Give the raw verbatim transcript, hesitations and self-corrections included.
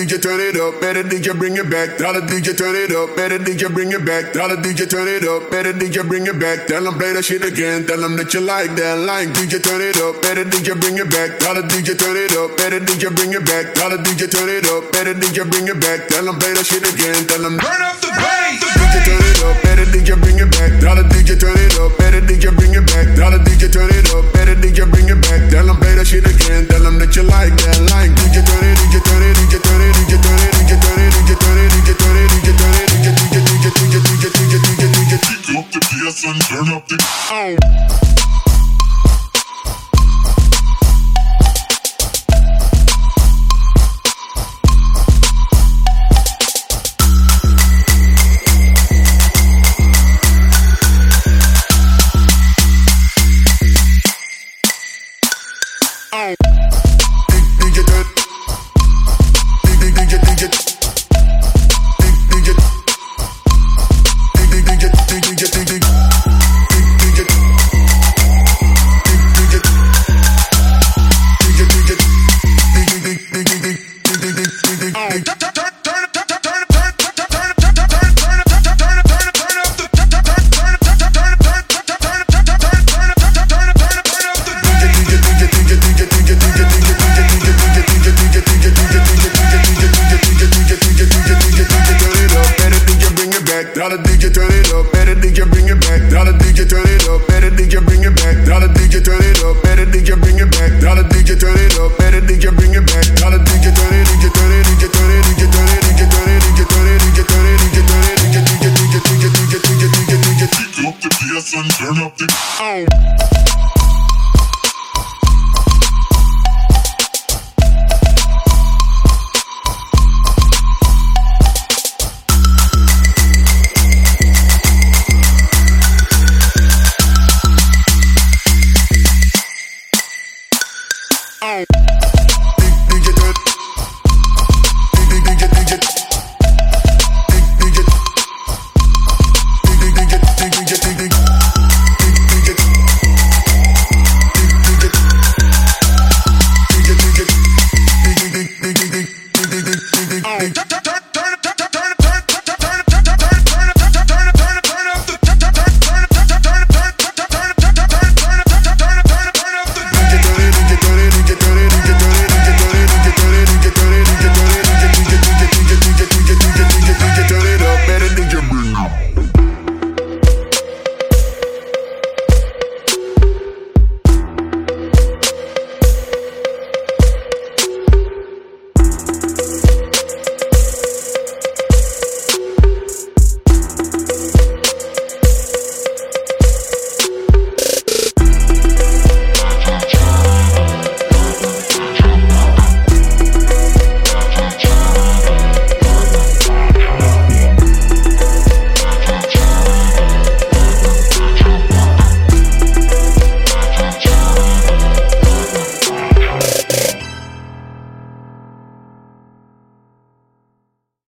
D J turn it up, better D J bring it back. Tell the D J turn it up, better D J bring it back. Tell the D J turn it up, better D J bring it back. Tell them play that shit again, tell them that you like that. Like D J turn it up, better D J bring it back. Tell the D J turn it up, better D J bring it back. Tell the D J turn it up, better D J bring it back. Tell them play that shit again, tell them turn up the bass. D J turn it up, better D J bring it back. Tell the D J turn it up, better D J bring it back. Tell the D J turn it up, better D J bring it back. Tell them play that shit again, tell them that you like that. Like D J turn it, D J turn it, D J turn it, D J turn it, D J turn it, D J turn it, D J turn it, D J turn it, D J D J D J D J D J D J D J D J. Pick up the bass and turn up the sound. Tell the D J turn it up.